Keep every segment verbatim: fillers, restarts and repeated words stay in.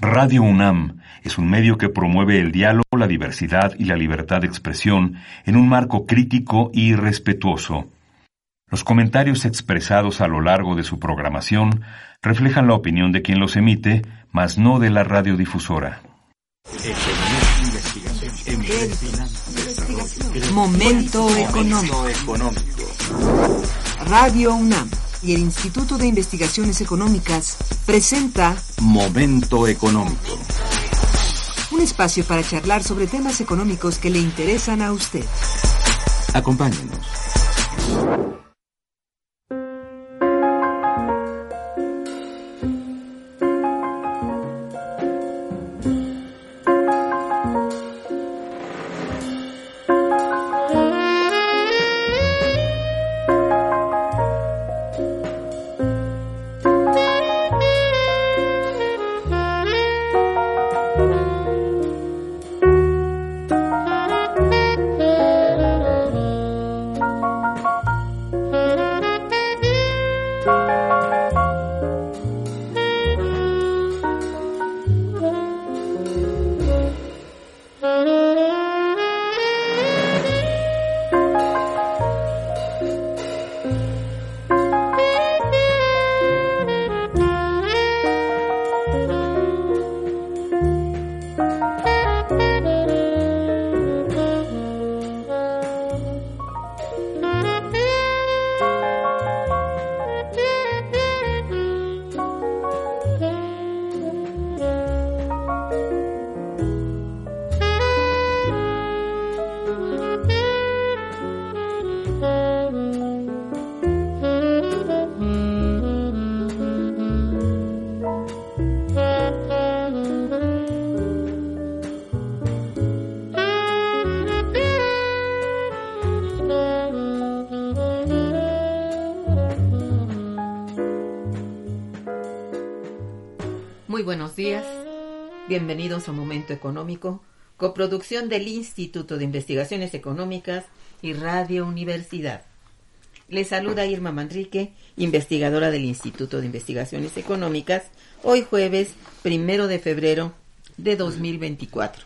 Radio UNAM es un medio que promueve el diálogo, la diversidad y la libertad de expresión en un marco crítico y respetuoso. Los comentarios expresados a lo largo de su programación reflejan la opinión de quien los emite, mas no de la radiodifusora. Momento económico. Radio UNAM y el Instituto de Investigaciones Económicas presenta Momento económico. Un espacio para charlar sobre temas económicos que le interesan a usted. Acompáñenos. Muy buenos días, bienvenidos a Momento Económico, coproducción del Instituto de Investigaciones Económicas y Radio Universidad. Les saluda Irma Manrique, investigadora del Instituto de Investigaciones Económicas, hoy jueves primero de febrero de dos mil veinticuatro.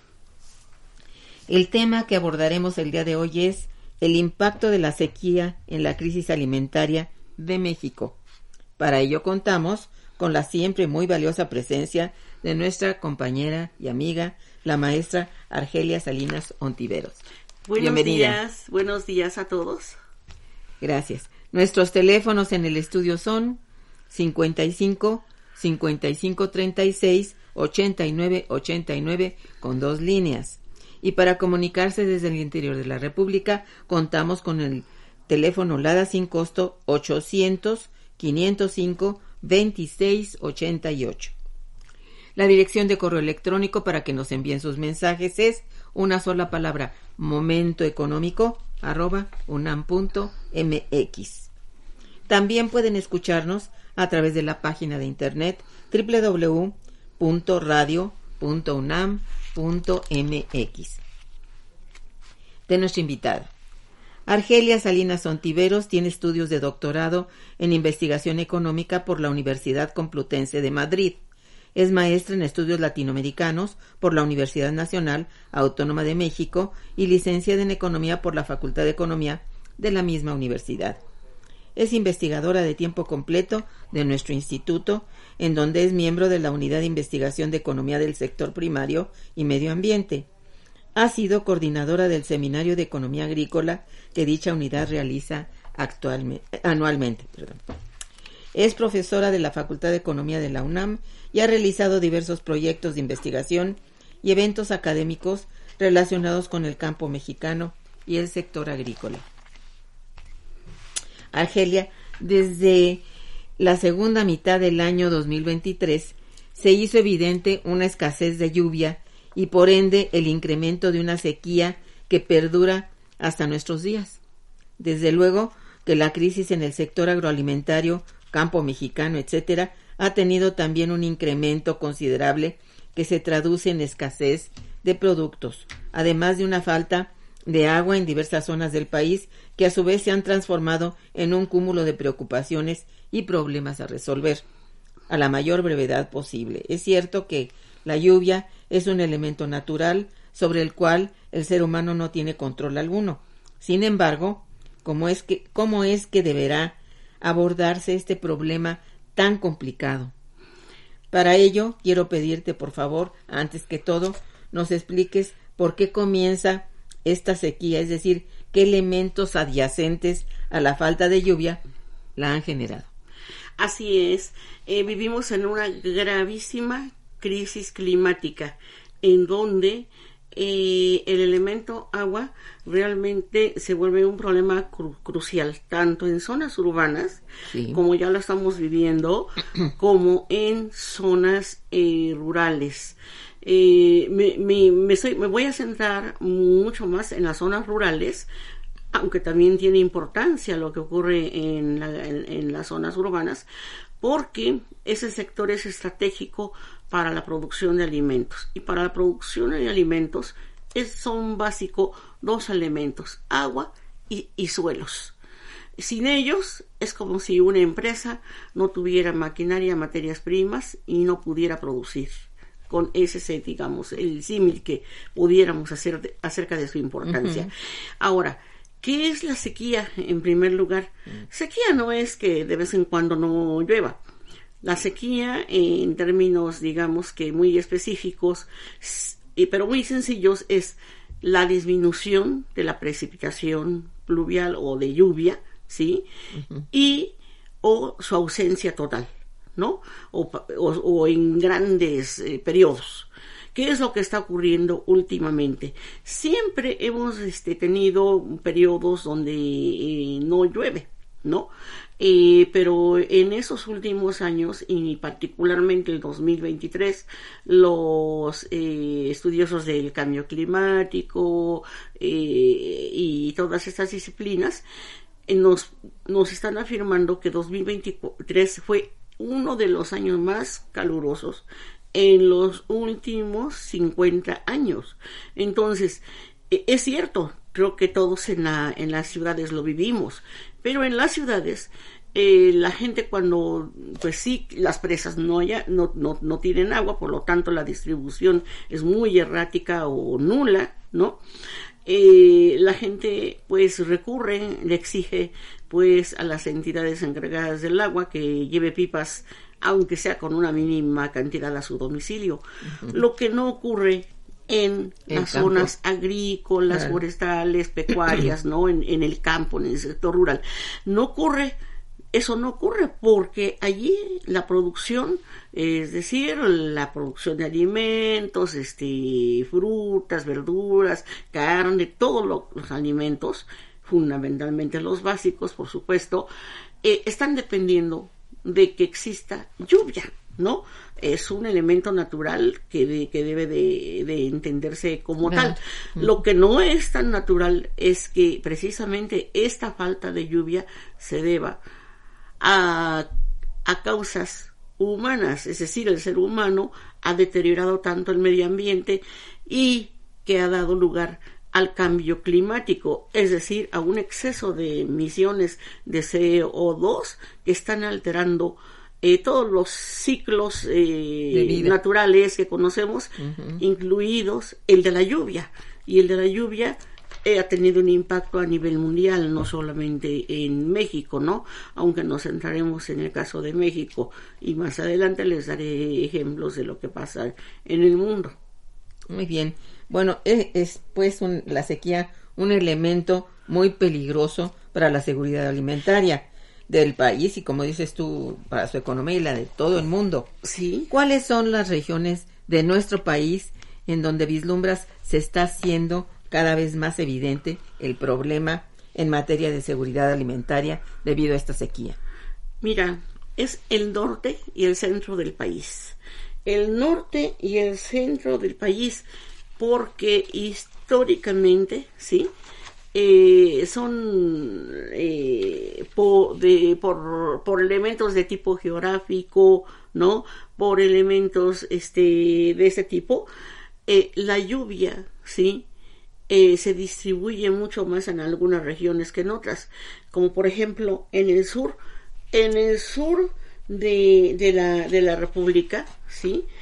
El tema que abordaremos el día de hoy es el impacto de la sequía en la crisis alimentaria de México. Para ello contamos con la siempre muy valiosa presencia de nuestra compañera y amiga, la maestra Argelia Salinas Ontiveros. Buenos Bienvenida. días, buenos días a todos. Gracias. Nuestros teléfonos en el estudio son cincuenta y cinco, cincuenta y cinco treinta y seis, ochenta y nueve ochenta y nueve con dos líneas. Y para comunicarse desde el interior de la República, contamos con el teléfono LADA sin costo ochocientos, quinientos cinco, veintiséis ochenta y ocho. La dirección de correo electrónico para que nos envíen sus mensajes es una sola palabra, momentoeconómico arroba unam punto mx. También pueden escucharnos a través de la página de internet doble u doble u doble u punto radio punto unam punto mx. De nuestra invitada. Argelia Salinas Ontiveros tiene estudios de doctorado en investigación económica por la Universidad Complutense de Madrid. Es maestra en estudios latinoamericanos por la Universidad Nacional Autónoma de México y licenciada en economía por la Facultad de Economía de la misma universidad. Es investigadora de tiempo completo de nuestro instituto, en donde es miembro de la Unidad de Investigación de Economía del Sector Primario y Medio Ambiente. Ha sido coordinadora del Seminario de Economía Agrícola que dicha unidad realiza actualmente, anualmente. Perdón. Es profesora de la Facultad de Economía de la UNAM y ha realizado diversos proyectos de investigación y eventos académicos relacionados con el campo mexicano y el sector agrícola. Argelia, desde la segunda mitad del año dos mil veintitrés se hizo evidente una escasez de lluvia y por ende el incremento de una sequía que perdura hasta nuestros días. Desde luego que la crisis en el sector agroalimentario, campo mexicano, etcétera, ha tenido también un incremento considerable que se traduce en escasez de productos, además de una falta de agua en diversas zonas del país que a su vez se han transformado en un cúmulo de preocupaciones y problemas a resolver a la mayor brevedad posible. Es cierto que La lluvia es un elemento natural sobre el cual el ser humano no tiene control alguno. Sin embargo, ¿cómo es que, cómo es que deberá abordarse este problema tan complicado? Para ello, quiero pedirte, por favor, antes que todo, nos expliques por qué comienza esta sequía, es decir, qué elementos adyacentes a la falta de lluvia la han generado. Así es, eh, vivimos en una gravísima crisis climática, en donde eh, el elemento agua realmente se vuelve un problema cru- crucial, tanto en zonas urbanas, sí, como ya lo estamos viviendo, como en zonas eh, rurales. Eh, me, me, me, soy, me voy a centrar mucho más en las zonas rurales, aunque también tiene importancia lo que ocurre en, la, en, en las zonas urbanas, porque ese sector es estratégico para la producción de alimentos. Y para la producción de alimentos es, son básicos dos elementos, agua y, y suelos. Sin ellos es como si una empresa no tuviera maquinaria, materias primas y no pudiera producir. Con ese, digamos, el símil que pudiéramos hacer de, acerca de su importancia. Uh-huh. Ahora, ¿qué es la sequía en primer lugar? Uh-huh. Sequía no es que de vez en cuando no llueva. La sequía, en términos, digamos, que muy específicos, pero muy sencillos, es la disminución de la precipitación pluvial o de lluvia, ¿sí? Uh-huh. Y o su ausencia total, ¿no? O, o, o en grandes eh, periodos. ¿Qué es lo que está ocurriendo últimamente? Siempre hemos este, tenido periodos donde eh, no llueve, ¿no? Eh, pero en esos últimos años, y particularmente el dos mil veintitrés, los eh, estudiosos del cambio climático eh, y todas estas disciplinas eh, nos, nos están afirmando que dos mil veintitrés fue uno de los años más calurosos en los últimos cincuenta años. Entonces, eh, es cierto, creo que todos en, la, en las ciudades lo vivimos, pero en las ciudades eh, la gente cuando, pues sí, las presas no, haya, no, no, no tienen agua, por lo tanto la distribución es muy errática o nula, ¿no? Eh, la gente pues recurre, le exige pues a las entidades encargadas del agua que lleve pipas, aunque sea con una mínima cantidad a su domicilio. Uh-huh. Lo que no ocurre en el las campo. Zonas agrícolas, claro, forestales, pecuarias, ¿no? En, en el campo, en el sector rural. No ocurre, eso no ocurre porque allí la producción, es decir, la producción de alimentos, este, frutas, verduras, carne, todos lo, los alimentos, fundamentalmente los básicos, por supuesto, eh, están dependiendo de que exista lluvia, ¿no? Es un elemento natural que, de, que debe de, de entenderse como tal. Uh-huh. Lo que no es tan natural es que precisamente esta falta de lluvia se deba a, a causas humanas, es decir, el ser humano ha deteriorado tanto el medio ambiente y que ha dado lugar al cambio climático, es decir, a un exceso de emisiones de C O dos que están alterando eh, todos los ciclos eh, naturales que conocemos, uh-huh, incluidos el de la lluvia. Y el de la lluvia eh, ha tenido un impacto a nivel mundial, no solamente en México, ¿no? Aunque nos centraremos en el caso de México y más adelante les daré ejemplos de lo que pasa en el mundo. Muy bien. Bueno, es, es pues un, la sequía un elemento muy peligroso para la seguridad alimentaria del país y, como dices tú, para su economía y la de todo el mundo. Sí. ¿Cuáles son las regiones de nuestro país en donde vislumbras se está haciendo cada vez más evidente el problema en materia de seguridad alimentaria debido a esta sequía? Mira, es el norte y el centro del país. El norte y el centro del país, porque históricamente, sí, eh, son eh, por, de, por, por elementos de tipo geográfico, ¿no? Por elementos este, de ese tipo, eh, la lluvia, sí, eh, se distribuye mucho más en algunas regiones que en otras, como por ejemplo en el sur, en el sur de, de la de la República, sí,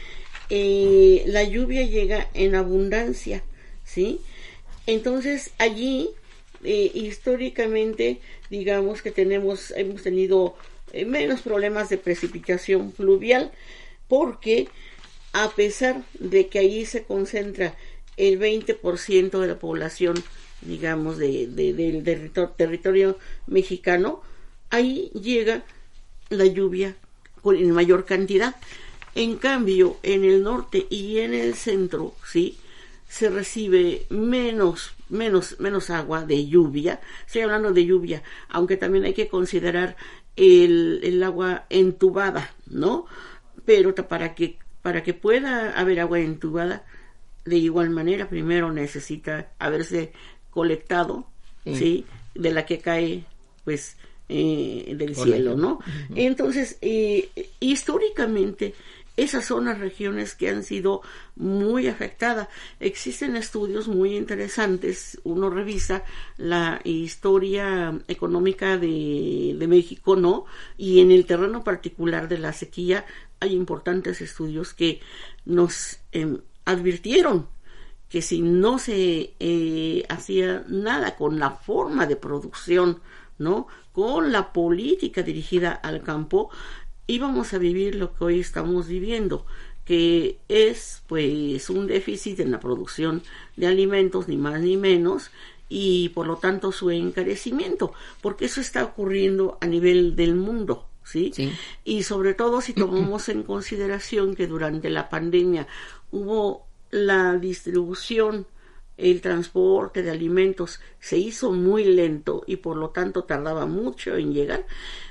eh, la lluvia llega en abundancia, ¿sí? Entonces allí eh, históricamente digamos que tenemos hemos tenido eh, menos problemas de precipitación pluvial, porque a pesar de que ahí se concentra el veinte por ciento de la población, digamos, de, de, del territorio, territorio mexicano, ahí llega la lluvia con, en mayor cantidad. En cambio, en el norte y en el centro, sí, se recibe menos, menos, menos agua de lluvia. Estoy hablando de lluvia, aunque también hay que considerar el, el agua entubada, ¿no? Pero para que, para que pueda haber agua entubada, de igual manera, primero necesita haberse colectado, sí, ¿sí? De la que cae, pues, eh, del Correcto. Cielo, ¿no? Uh-huh. Entonces, eh, históricamente, esas son las regiones que han sido muy afectadas. Existen estudios muy interesantes. Uno revisa la historia económica de, de México, ¿no? Y en el terreno particular de la sequía hay importantes estudios que nos eh, advirtieron que si no se eh, hacía nada con la forma de producción, ¿no? Con la política dirigida al campo, íbamos a vivir lo que hoy estamos viviendo, que es pues un déficit en la producción de alimentos, ni más ni menos, y por lo tanto su encarecimiento, porque eso está ocurriendo a nivel del mundo, ¿sí? Sí. Y sobre todo si tomamos en consideración que durante la pandemia hubo la distribución, el transporte de alimentos se hizo muy lento y por lo tanto tardaba mucho en llegar.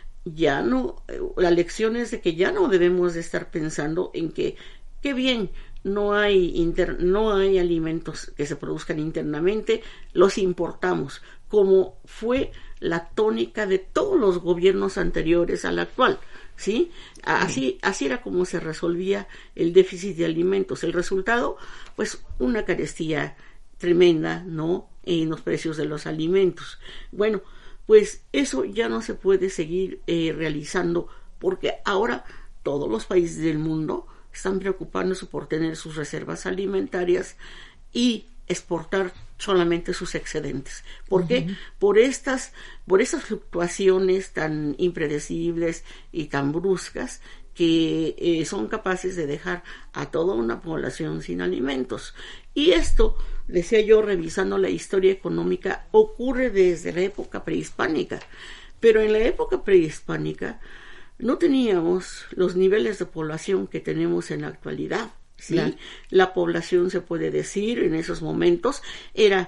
Ya no, la lección es de que ya no debemos de estar pensando en que, qué bien, no hay inter, no hay alimentos que se produzcan internamente, los importamos, como fue la tónica de todos los gobiernos anteriores al actual, ¿sí? Así, así era como se resolvía el déficit de alimentos. El resultado, pues, una carestía tremenda, ¿no?, en los precios de los alimentos. Bueno, pues eso ya no se puede seguir eh, realizando, porque ahora todos los países del mundo están preocupándose por tener sus reservas alimentarias y exportar solamente sus excedentes. ¿Por qué? Uh-huh. Por estas, por esas fluctuaciones tan impredecibles y tan bruscas que eh, son capaces de dejar a toda una población sin alimentos. Y esto, decía yo, revisando la historia económica, ocurre desde la época prehispánica. Pero en la época prehispánica no teníamos los niveles de población que tenemos en la actualidad, ¿sí? Claro. La población, se puede decir, en esos momentos era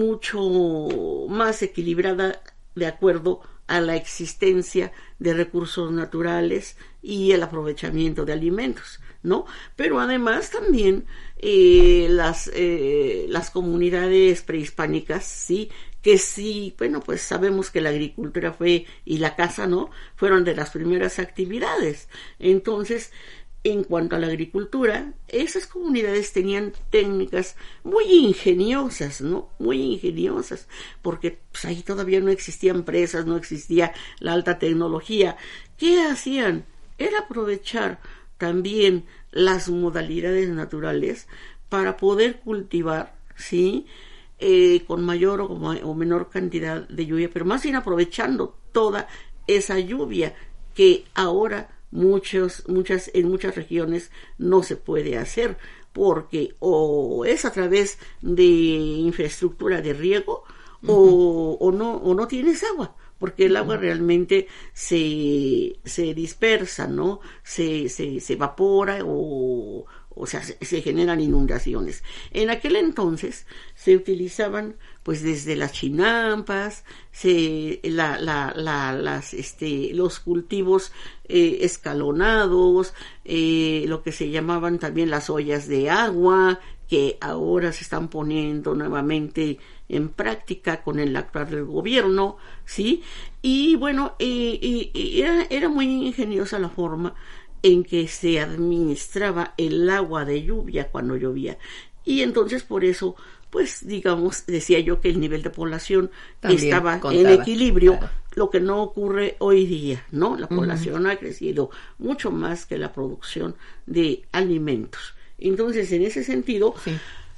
mucho más equilibrada de acuerdo a la existencia de recursos naturales y el aprovechamiento de alimentos, ¿no? Pero además también eh, las eh, las comunidades prehispánicas, sí, que sí, bueno, pues sabemos que la agricultura fue y la caza, ¿no?, fueron de las primeras actividades. Entonces, en cuanto a la agricultura, esas comunidades tenían técnicas muy ingeniosas, ¿no? Muy ingeniosas, porque pues, ahí todavía no existían presas, no existía la alta tecnología. ¿Qué hacían? Era aprovechar también las modalidades naturales para poder cultivar, ¿sí?, eh, con mayor o, o menor cantidad de lluvia, pero más bien aprovechando toda esa lluvia que ahora muchos, muchas, en muchas regiones no se puede hacer, porque o es a través de infraestructura de riego, uh-huh. o, o no, o no tienes agua, porque el agua realmente se, se dispersa, ¿no? Se, se, se evapora o, o sea, se, se generan inundaciones. En aquel entonces se utilizaban, pues, desde las chinampas, se, la, la, la, las, este, los cultivos eh, escalonados, eh, lo que se llamaban también las ollas de agua, que ahora se están poniendo nuevamente en práctica con el actual del gobierno, ¿sí? Y bueno, eh, eh, era, era muy ingeniosa la forma en que se administraba el agua de lluvia cuando llovía. Y entonces por eso, pues digamos, decía yo que el nivel de población también estaba contaba, en equilibrio, claro. Lo que no ocurre hoy día, ¿no? La población uh-huh. ha crecido mucho más que la producción de alimentos. Entonces, en ese sentido, Sí.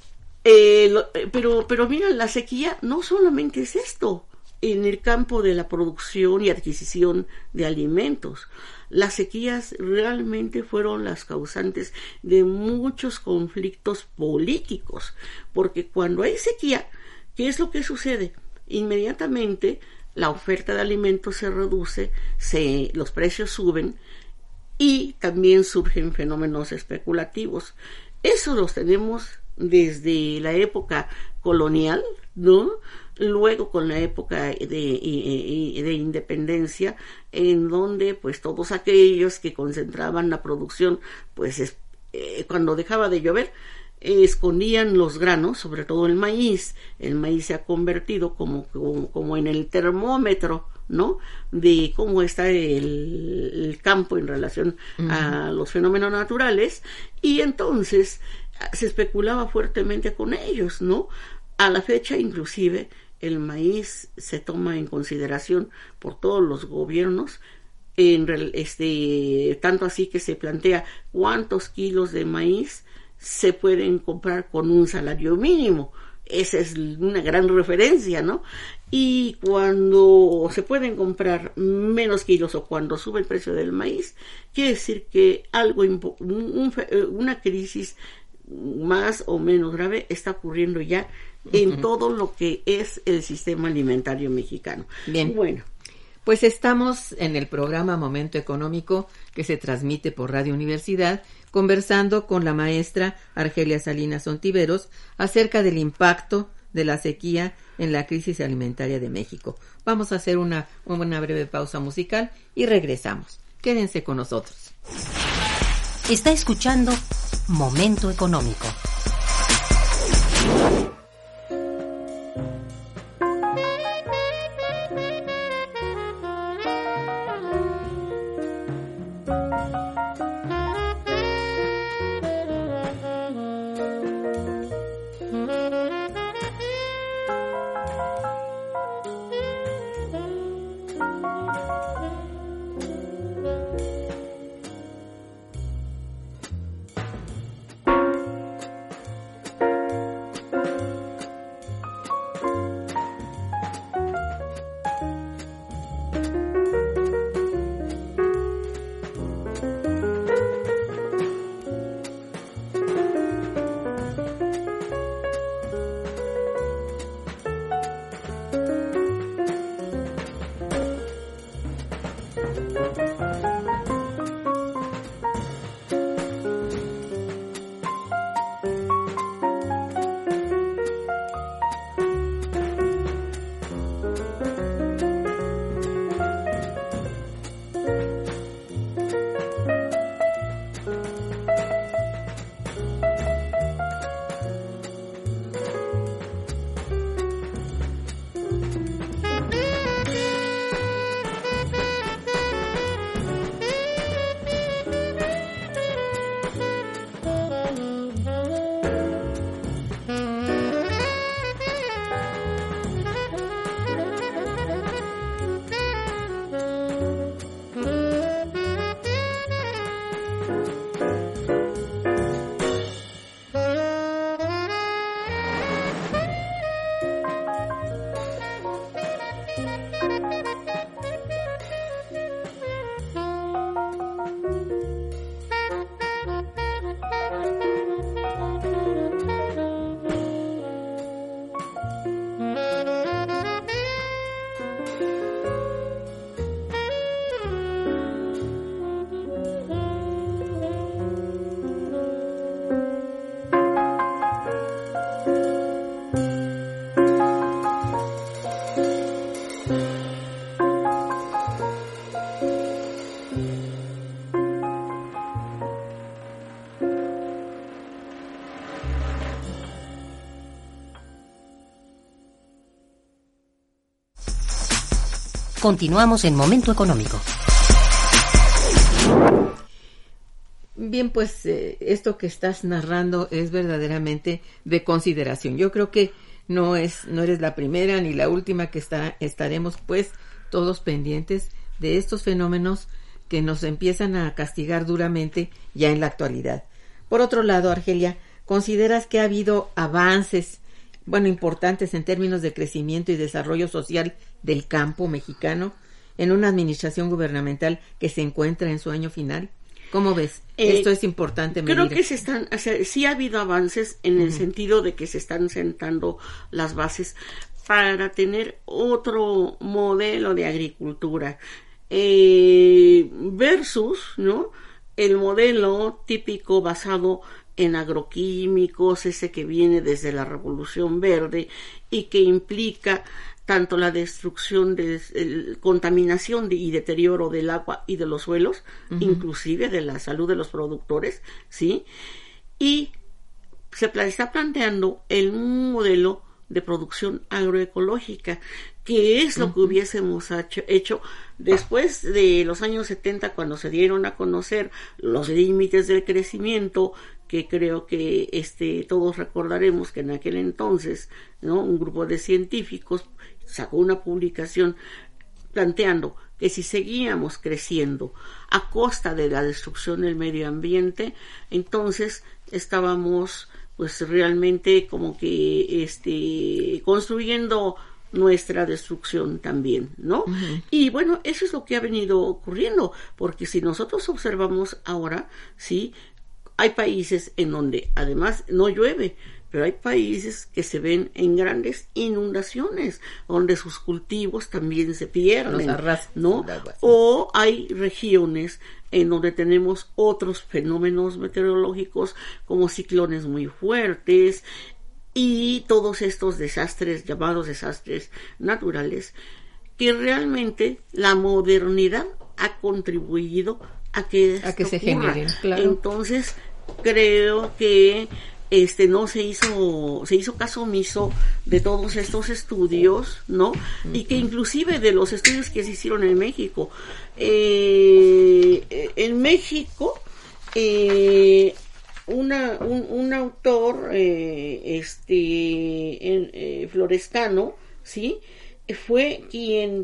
eh, lo, eh, pero, pero mira, la sequía no solamente es esto, en el campo de la producción y adquisición de alimentos. Las sequías realmente fueron las causantes de muchos conflictos políticos, porque cuando hay sequía, ¿qué es lo que sucede? Inmediatamente la oferta de alimentos se reduce, se, los precios suben y también surgen fenómenos especulativos. Eso los tenemos desde la época colonial, ¿no? Luego con la época de, de, de independencia, en donde pues todos aquellos que concentraban la producción, pues es, eh, cuando dejaba de llover, eh, escondían los granos, sobre todo el maíz. El maíz se ha convertido como, como, como en el termómetro, ¿no? De cómo está el, el campo en relación uh-huh. a los fenómenos naturales, y entonces se especulaba fuertemente con ellos, ¿no? A la fecha, inclusive, el maíz se toma en consideración por todos los gobiernos, en este, tanto así que se plantea cuántos kilos de maíz se pueden comprar con un salario mínimo. Esa es una gran referencia, ¿no? Y cuando se pueden comprar menos kilos o cuando sube el precio del maíz, quiere decir que algo, un, una crisis más o menos grave está ocurriendo ya en uh-huh. todo lo que es el sistema alimentario mexicano. Bien. Bueno, pues estamos en el programa Momento Económico, que se transmite por Radio Universidad, conversando con la maestra Argelia Salinas Ontiveros acerca del impacto de la sequía en la crisis alimentaria de México. Vamos a hacer una, una breve pausa musical y regresamos. Quédense con nosotros. Está escuchando Momento Económico. Continuamos en Momento Económico. Bien, pues eh, esto que estás narrando es verdaderamente de consideración. Yo creo que no es no eres la primera ni la última que está estaremos pues todos pendientes de estos fenómenos que nos empiezan a castigar duramente ya en la actualidad. Por otro lado, Argelia, ¿consideras que ha habido avances, bueno, importantes en términos de crecimiento y desarrollo social del campo mexicano en una administración gubernamental que se encuentra en su año final? ¿Cómo ves? Eh, Esto es importante medir. Creo que se están, o sea, sí ha habido avances en uh-huh. el sentido de que se están sentando las bases para tener otro modelo de agricultura eh, versus, ¿no?, el modelo típico basado en agroquímicos, ese que viene desde la Revolución Verde y que implica tanto la destrucción, de, el, contaminación de, y deterioro del agua y de los suelos, uh-huh. inclusive de la salud de los productores, ¿sí? Y se pla- está planteando el modelo de producción agroecológica, que es lo uh-huh. que hubiésemos hecho, hecho después de los años setenta, cuando se dieron a conocer los límites del crecimiento, que creo que este todos recordaremos que en aquel entonces, ¿no?, un grupo de científicos sacó una publicación planteando que si seguíamos creciendo a costa de la destrucción del medio ambiente, entonces estábamos pues realmente como que este construyendo nuestra destrucción también, ¿no? Uh-huh. Y bueno, eso es lo que ha venido ocurriendo, porque si nosotros observamos ahora, sí, hay países en donde además no llueve, pero hay países que se ven en grandes inundaciones, donde sus cultivos también se pierden, ¿no? O hay regiones en donde tenemos otros fenómenos meteorológicos como ciclones muy fuertes y todos estos desastres, llamados desastres naturales, que realmente la modernidad ha contribuido a que, a que se generen, claro. Entonces, creo que este no se hizo se hizo caso omiso de todos estos estudios, ¿no? Uh-huh. Y que inclusive de los estudios que se hicieron en México. Eh, en México, eh, una, un, un autor, eh, este, en, eh, Florescano, ¿sí?, fue quien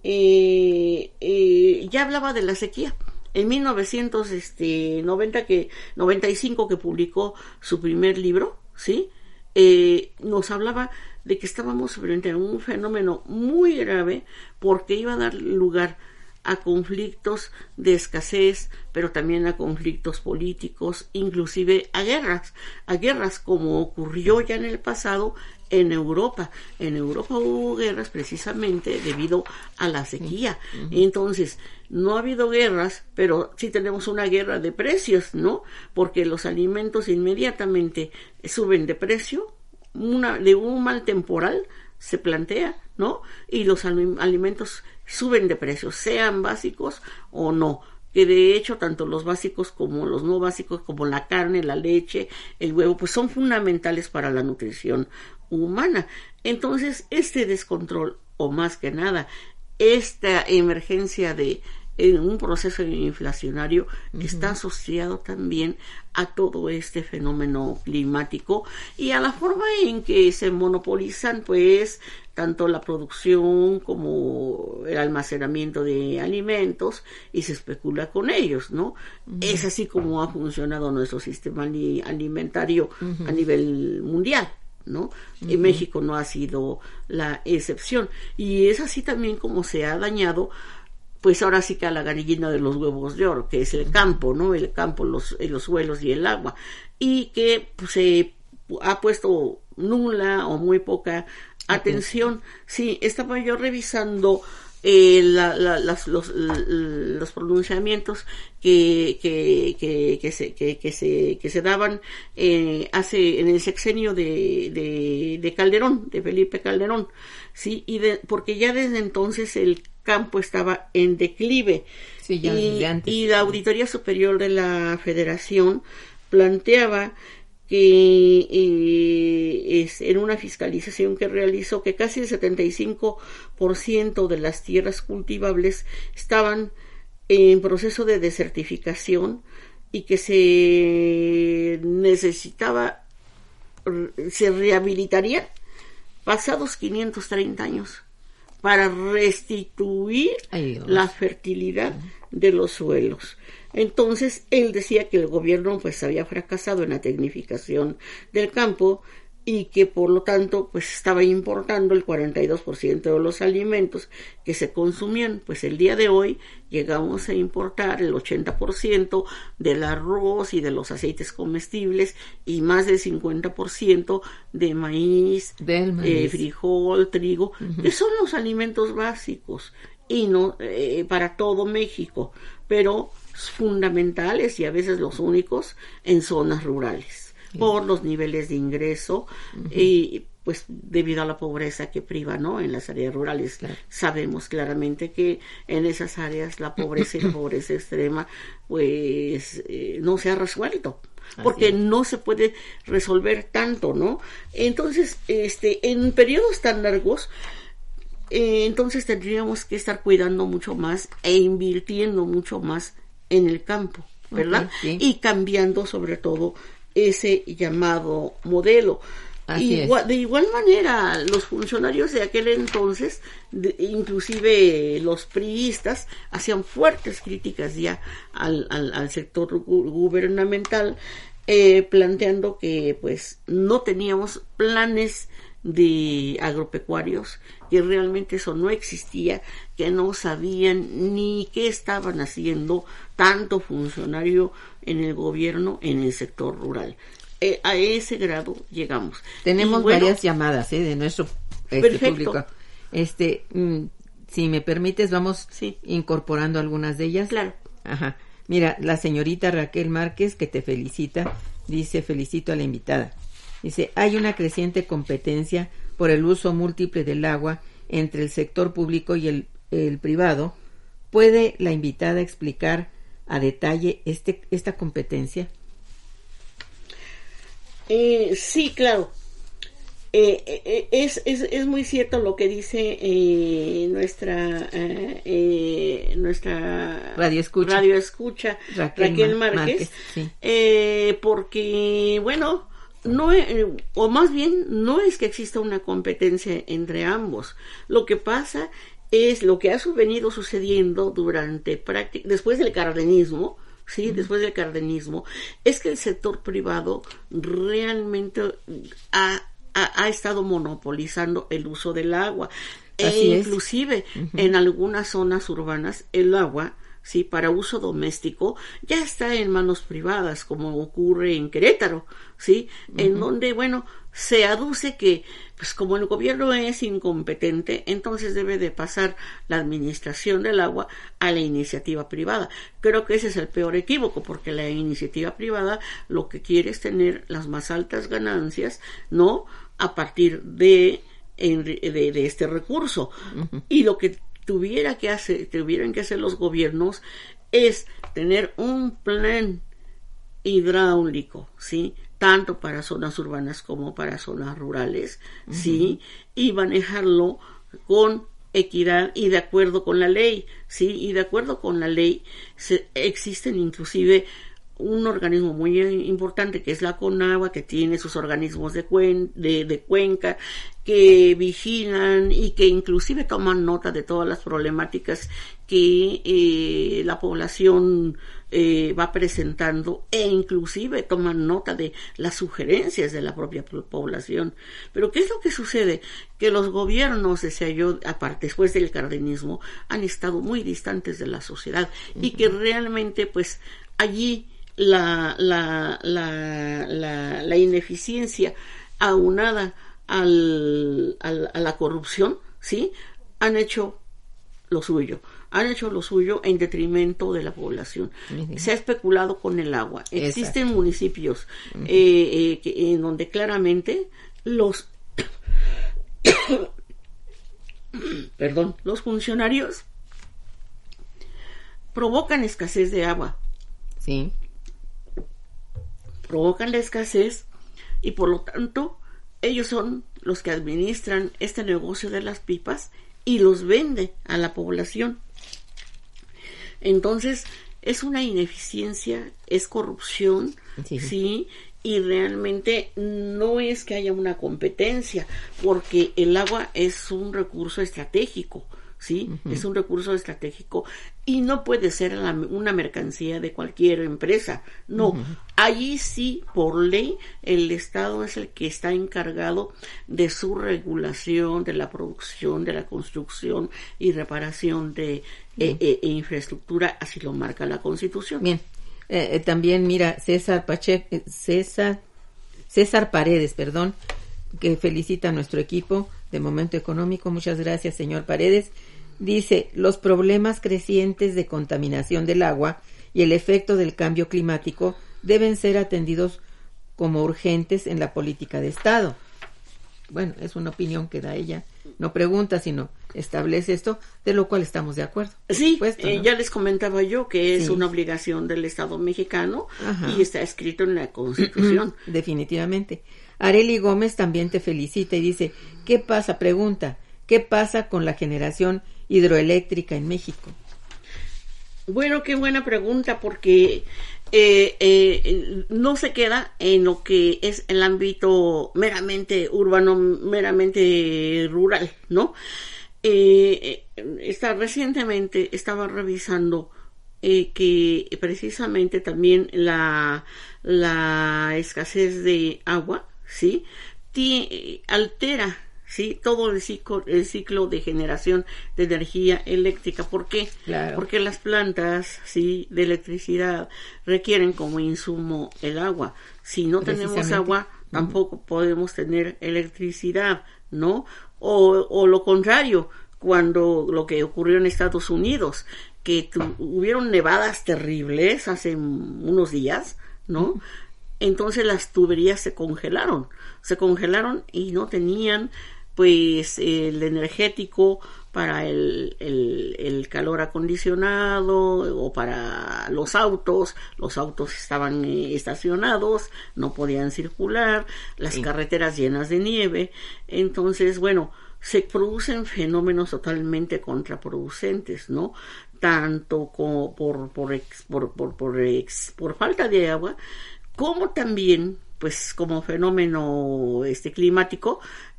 eh, eh, ya hablaba de la sequía. En mil novecientos noventa que noventa y cinco que publicó su primer libro, ¿sí? Eh, nos hablaba de que estábamos frente a un fenómeno muy grave porque iba a dar lugar a conflictos de escasez, pero también a conflictos políticos, inclusive a guerras, a guerras como ocurrió ya en el pasado en Europa. En Europa hubo guerras precisamente debido a la sequía. Uh-huh. Entonces, no ha habido guerras, pero sí tenemos una guerra de precios, ¿no? Porque los alimentos inmediatamente suben de precio, una, de un mal temporal se plantea, ¿no? Y los al- alimentos suben de precio, sean básicos o no. Que de hecho tanto los básicos como los no básicos, como la carne, la leche, el huevo, pues son fundamentales para la nutrición humana. Entonces, este descontrol, o más que nada, esta emergencia de en un proceso inflacionario que uh-huh. está asociado también a todo este fenómeno climático y a la forma en que se monopolizan pues tanto la producción como el almacenamiento de alimentos y se especula con ellos, ¿no? Uh-huh. Es así como ha funcionado nuestro sistema alimentario uh-huh. a nivel mundial, ¿no? Uh-huh. En México no ha sido la excepción y es así también como se ha dañado pues ahora sí que a la gallina de los huevos de oro, que es el campo, ¿no? El campo, los, los suelos y el agua, y que pues, se ha puesto nula o muy poca atención. Sí, estaba yo revisando eh, la, la, las, los, los pronunciamientos que que que que se que, que se que se daban eh, hace en el sexenio de, de de Calderón, de Felipe Calderón, sí, y de, porque ya desde entonces el campo estaba en declive. Sí, ya y, desde antes. Y la Auditoría Superior de la Federación planteaba que eh, es en una fiscalización que realizó que casi el setenta y cinco por ciento de las tierras cultivables estaban en proceso de desertificación y que se necesitaba, se rehabilitarían pasados quinientos treinta años para restituir Ay, la fertilidad de los suelos. Entonces, él decía que el gobierno pues había fracasado en la tecnificación del campo y que por lo tanto pues estaba importando el cuarenta y dos por ciento de los alimentos que se consumían. Pues el día de hoy llegamos a importar el ochenta por ciento del arroz y de los aceites comestibles y más del cincuenta por ciento de maíz, del maíz. Eh, frijol, trigo, uh-huh. que son los alimentos básicos y no eh, para todo México, pero fundamentales y a veces los únicos en zonas rurales. Por los niveles de ingreso uh-huh. y pues debido a la pobreza que priva, ¿no? En las áreas rurales. Claro. Sabemos claramente que en esas áreas la pobreza y la pobreza extrema pues eh, no se ha resuelto. Porque no se puede resolver tanto, ¿no? Entonces, este, en periodos tan largos, eh, entonces tendríamos que estar cuidando mucho más e invirtiendo mucho más en el campo, ¿verdad? Okay, sí. Y cambiando sobre todo ese llamado modelo. Igual, de igual manera, los funcionarios de aquel entonces, de, inclusive los priistas, hacían fuertes críticas ya al, al, al sector gu- gubernamental, eh, planteando que pues no teníamos planes de agropecuarios, que realmente eso no existía, que no sabían ni qué estaban haciendo tanto funcionario en el gobierno en el sector rural. Eh, a ese grado llegamos. Tenemos bueno, varias llamadas eh, de nuestro este, público. Este, mm, si me permites, vamos sí. incorporando algunas de ellas. Claro. Ajá. Mira, la señorita Raquel Márquez, que te felicita, dice: felicito a la invitada. Dice: hay una creciente competencia por el uso múltiple del agua entre el sector público y el, el privado. ¿Puede la invitada explicar a detalle este esta competencia? Eh, sí, claro. Eh, eh, es, es, es muy cierto lo que dice eh, nuestra eh, eh, nuestra radio escucha, radio escucha Raquel, Raquel Márquez, Márquez sí. eh, porque bueno no eh, o más bien no es que exista una competencia entre ambos. Lo que pasa es lo que ha venido sucediendo durante prácticamente después del cardenismo. Sí, uh-huh. después del cardenismo, es que el sector privado realmente ha, ha, ha estado monopolizando el uso del agua. Así e es. Inclusive uh-huh. en algunas zonas urbanas el agua, sí, para uso doméstico ya está en manos privadas, como ocurre en Querétaro, sí, uh-huh. en donde, bueno, se aduce que pues como el gobierno es incompetente, entonces debe de pasar la administración del agua a la iniciativa privada. Creo que ese es el peor equívoco, porque la iniciativa privada lo que quiere es tener las más altas ganancias, ¿no? A partir de, de, de este recurso. Uh-huh. Y lo que tuviera que hacer, tuvieran que hacer los gobiernos es tener un plan hidráulico, ¿sí? Tanto para zonas urbanas como para zonas rurales, uh-huh. sí, y manejarlo con equidad y de acuerdo con la ley, sí, y de acuerdo con la ley se, existen inclusive un organismo muy importante que es la CONAGUA, que tiene sus organismos de, cuen- de, de cuenca, que vigilan y que inclusive toman nota de todas las problemáticas que eh, la población eh, va presentando, e inclusive toman nota de las sugerencias de la propia población. Pero ¿qué es lo que sucede? Que los gobiernos, decía yo, aparte después del cardenismo, han estado muy distantes de la sociedad, uh-huh. y que realmente pues allí la la la la, la ineficiencia aunada al, al a la corrupción, sí, han hecho lo suyo, han hecho lo suyo en detrimento de la población. Uh-huh. Se ha especulado con el agua. Exacto. Existen municipios uh-huh. eh, eh, que, en donde claramente los perdón, los funcionarios provocan escasez de agua. Sí. Provocan la escasez y por lo tanto ellos son los que administran este negocio de las pipas y los venden a la población. Entonces es una ineficiencia, es corrupción, sí, sí, y realmente no es que haya una competencia, porque el agua es un recurso estratégico, ¿sí? Uh-huh. Es un recurso estratégico y no puede ser la, una mercancía de cualquier empresa, no. Uh-huh. Allí sí, por ley, el Estado es el que está encargado de su regulación, de la producción, de la construcción y reparación de eh, eh, infraestructura, así lo marca la Constitución. Bien, eh, eh, también mira, César Pache, eh, César, César Paredes, perdón, que felicita a nuestro equipo de Momento Económico. Muchas gracias, señor Paredes. Dice, los problemas crecientes de contaminación del agua y el efecto del cambio climático deben ser atendidos como urgentes en la política de Estado. Bueno, es una opinión que da ella. No pregunta, sino establece esto, de lo cual estamos de acuerdo. Sí, supuesto, eh, ¿no? Ya les comentaba yo que es sí. una obligación del Estado mexicano. Ajá. Y está escrito en la Constitución. Definitivamente. Areli Gómez también te felicita y dice, ¿qué pasa? Pregunta, ¿qué pasa con la generación hidroeléctrica en México? Bueno, qué buena pregunta, porque eh, eh, no se queda en lo que es el ámbito meramente urbano, meramente rural, ¿no? Eh, está, recientemente estaba revisando eh, que precisamente también la, la escasez de agua, ¿sí? Tie, altera, ¿sí? Todo el ciclo, el ciclo de generación de energía eléctrica. ¿Por qué? Claro. Porque las plantas, ¿sí? de electricidad requieren como insumo el agua. Si no tenemos agua, tampoco uh-huh. podemos tener electricidad, ¿no? O, o lo contrario, cuando lo que ocurrió en Estados Unidos, que tu, hubieron nevadas terribles hace unos días, ¿no? Uh-huh. Entonces las tuberías se congelaron, se congelaron y no tenían pues el energético para el, el, el calor acondicionado o para los autos, los autos estaban eh, estacionados, no podían circular, las sí. carreteras llenas de nieve, entonces bueno, se producen fenómenos totalmente contraproducentes, ¿no? Tanto como por, por, ex, por, por, por, ex, por falta de agua, como también, pues, como fenómeno este climático,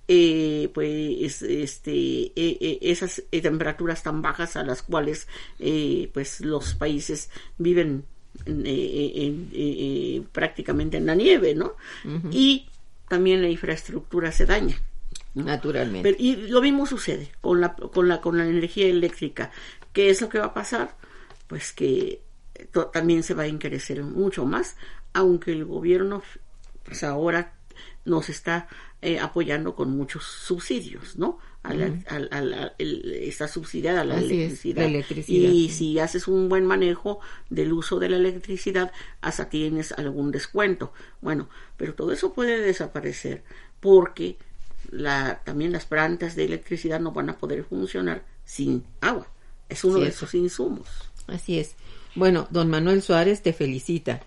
eh, pues, este, eh, eh, esas eh, temperaturas tan bajas a las cuales, eh, pues, los países viven eh, eh, eh, prácticamente en la nieve, ¿no? Uh-huh. Y también la infraestructura se daña, ¿no? Naturalmente. Pero, y lo mismo sucede con la, con la, con la energía eléctrica. ¿Qué es lo que va a pasar? Pues que to- también se va a encarecer mucho más, aunque el gobierno pues ahora nos está eh, apoyando con muchos subsidios, ¿no? A la, uh-huh. a, a, a, el, está subsidiada la electricidad. Es, la electricidad. Y si haces un buen manejo del uso de la electricidad, hasta tienes algún descuento. Bueno, pero todo eso puede desaparecer porque la, también las plantas de electricidad no van a poder funcionar sin agua. Es uno sí, de esos insumos. Así es. Bueno, don Manuel Suárez te felicita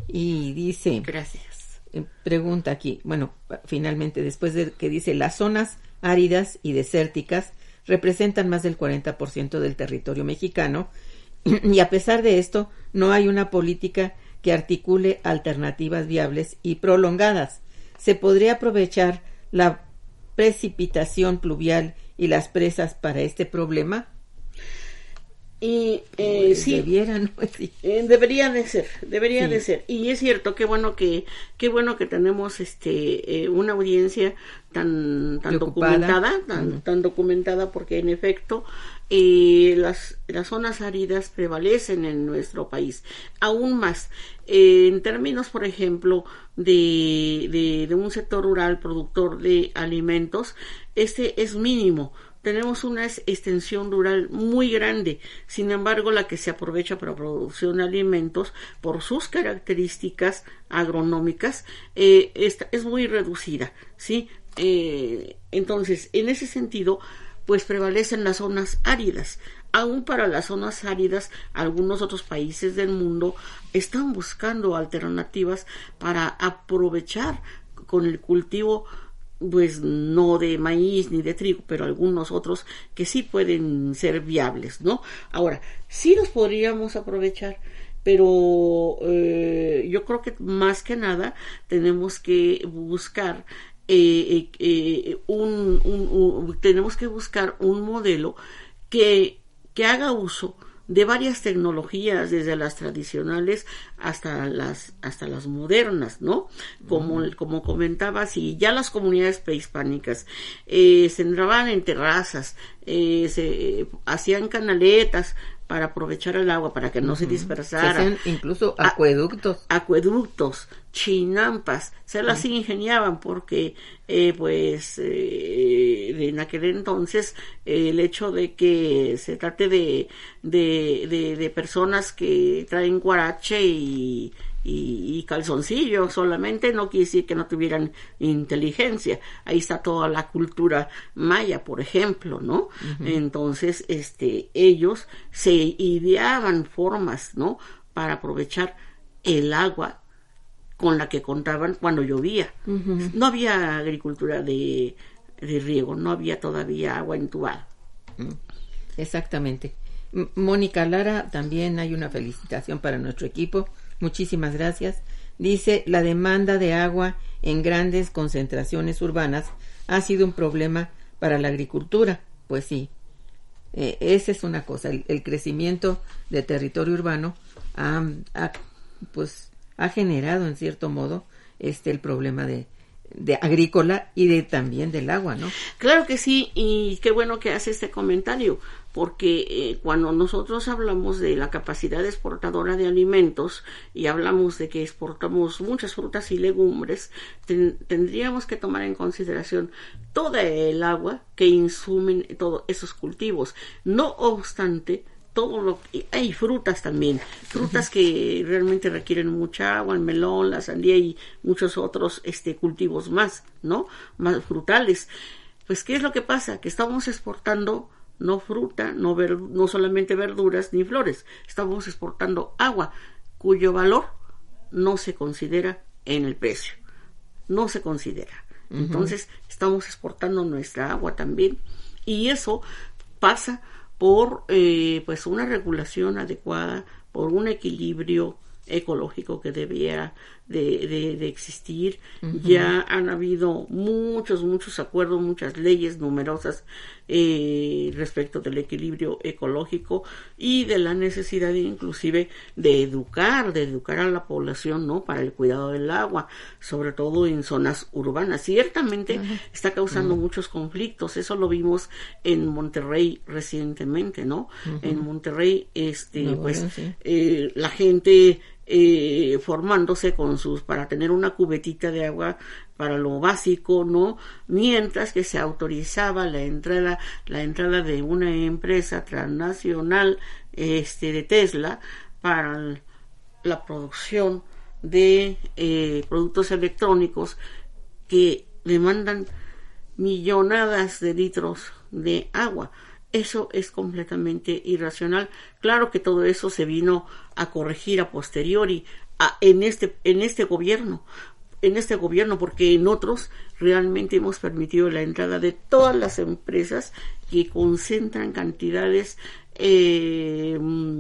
y dice... Gracias. Eh, pregunta aquí, bueno, finalmente, después de que dice, las zonas áridas y desérticas representan más del cuarenta por ciento del territorio mexicano y a pesar de esto, no hay una política que articule alternativas viables y prolongadas. ¿Se podría aprovechar la precipitación pluvial y las presas para este problema? Y eh, pues sí, debieran, pues, sí. Eh, debería de ser, debería sí. de ser. Y es cierto, qué bueno que, qué bueno que tenemos este eh, una audiencia tan, tan documentada, tan, uh-huh. tan documentada, porque en efecto eh, las, las zonas áridas prevalecen en nuestro país. Aún más, eh, en términos, por ejemplo, de, de, de un sector rural productor de alimentos, este es mínimo. Tenemos una extensión rural muy grande, sin embargo la que se aprovecha para producción de alimentos por sus características agronómicas eh, esta, es muy reducida, ¿sí? Eh, entonces, en ese sentido, pues prevalecen las zonas áridas. Aún para las zonas áridas, algunos otros países del mundo están buscando alternativas para aprovechar con el cultivo pues no de maíz ni de trigo, pero algunos otros que sí pueden ser viables, ¿no? Ahora, sí los podríamos aprovechar, pero eh, yo creo que más que nada tenemos que buscar eh, eh, un, un, un tenemos que buscar un modelo que, que haga uso de varias tecnologías, desde las tradicionales hasta las hasta las modernas, ¿no? Como, mm. como comentaba, si ya las comunidades prehispánicas eh, se entraban en terrazas, eh, se eh, hacían canaletas para aprovechar el agua, para que no uh-huh. se dispersara. Se hacían incluso acueductos. A, acueductos, chinampas, se las uh-huh. ingeniaban porque, eh, pues, eh, en aquel entonces, eh, el hecho de que se trate de, de, de, de personas que traen guarache y Y, y calzoncillo solamente no quiere decir que no tuvieran inteligencia. Ahí está toda la cultura maya, por ejemplo, ¿no? Uh-huh. Entonces, este, ellos se ideaban formas, ¿no? Para aprovechar el agua con la que contaban cuando llovía. Uh-huh. No había agricultura de, de riego, no había todavía agua entubada. Exactamente. M- Mónica Lara, también hay una felicitación para nuestro equipo. Muchísimas gracias. Dice, la demanda de agua en grandes concentraciones urbanas ha sido un problema para la agricultura. Pues sí, eh, esa es una cosa. El, el crecimiento de territorio urbano ha, ha, pues, ha generado, en cierto modo, este el problema de, de agrícola y de también del agua, ¿no? Claro que sí, y qué bueno que hace este comentario, porque eh, cuando nosotros hablamos de la capacidad exportadora de alimentos y hablamos de que exportamos muchas frutas y legumbres, ten, tendríamos que tomar en consideración toda el agua que insumen todos esos cultivos. No obstante, todo lo que hay frutas también, frutas uh-huh. que realmente requieren mucha agua, el melón, la sandía y muchos otros este cultivos más, ¿no? Más frutales. Pues ¿qué es lo que pasa? Que estamos exportando no fruta, no ver, no solamente verduras ni flores, estamos exportando agua cuyo valor no se considera en el precio, no se considera. Uh-huh. Entonces estamos exportando nuestra agua también, y eso pasa por eh, pues una regulación adecuada, por un equilibrio ecológico que debiera de, de, de existir. Uh-huh. Ya han habido muchos, muchos acuerdos, muchas leyes numerosas eh, respecto del equilibrio ecológico y de la necesidad inclusive de educar, de educar a la población, ¿no? Para el cuidado del agua, sobre todo en zonas urbanas. Ciertamente uh-huh. está causando uh-huh. muchos conflictos, eso lo vimos en Monterrey recientemente, ¿no? Uh-huh. En Monterrey, este, no, pues, bueno, sí. eh, la gente Eh, formándose con sus, para tener una cubetita de agua para lo básico, ¿no? Mientras que se autorizaba la entrada, la entrada de una empresa transnacional, este, de Tesla, para la producción de eh, productos electrónicos que demandan millonadas de litros de agua. Eso es completamente irracional. Claro que todo eso se vino a corregir a posteriori a, en este en este gobierno, en este gobierno, porque en otros realmente hemos permitido la entrada de todas las empresas que concentran cantidades eh,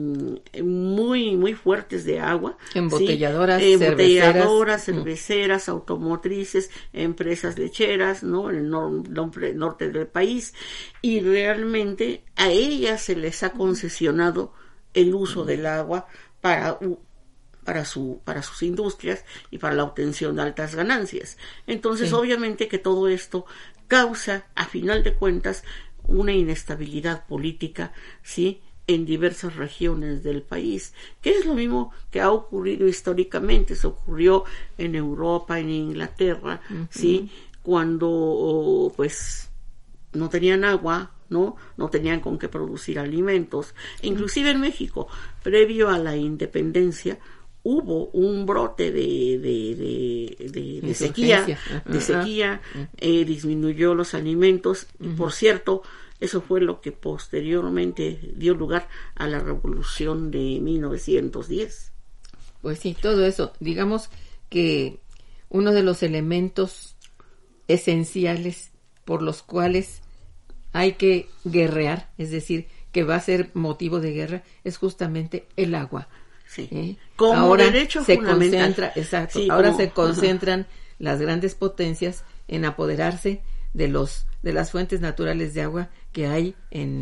muy muy fuertes de agua, embotelladoras, ¿sí? cerveceras, embotelladoras, cerveceras, mm. automotrices, empresas lecheras, ¿no? En el nor- norte, norte del país, y realmente a ellas se les ha concesionado el uso mm. del agua para para su para sus industrias y para la obtención de altas ganancias. Entonces, sí. obviamente que todo esto causa, a final de cuentas, una inestabilidad política, ¿sí? En diversas regiones del país, que es lo mismo que ha ocurrido históricamente. Se ocurrió en Europa, en Inglaterra, uh-huh. ¿sí? Cuando, pues, no tenían agua, ¿no? No tenían con qué producir alimentos. Inclusive en México, previo a la independencia, hubo un brote de de de, de, de sequía, uh-huh. de sequía, uh-huh. eh, disminuyó los alimentos, uh-huh. y por cierto, eso fue lo que posteriormente dio lugar a la Revolución de mil novecientos diez. Pues sí, todo eso, digamos que uno de los elementos esenciales por los cuales hay que guerrear, es decir, que va a ser motivo de guerra, es justamente el agua. Sí. ¿Eh? Como ahora derecho se fundamental. concentra, exacto. Sí, ahora como, se concentran uh-huh. las grandes potencias en apoderarse de los de las fuentes naturales de agua que hay en